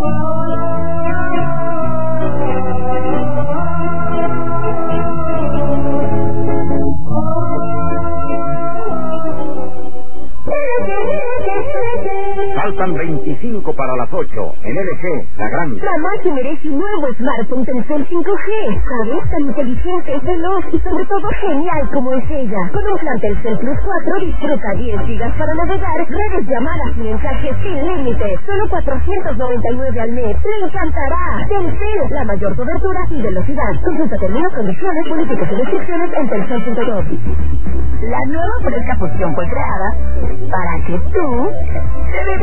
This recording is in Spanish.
Faltan 25 para las 8. En LG, la grande. Mamá se merece un nuevo smartphone Telcel 5G. ¿Sabes? Tan inteligente, veloz y sobre todo genial como es ella. Con un plan Telcel Plus 4 disfruta 10 gigas para navegar, redes, llamadas y mensajes sin límite. Solo 499 al mes. ¡Le encantará! Telcel, la mayor cobertura y velocidad. Consulta términos, condiciones, políticas y restricciones en telcel.com. La nueva fresca fusión fue creada para que tú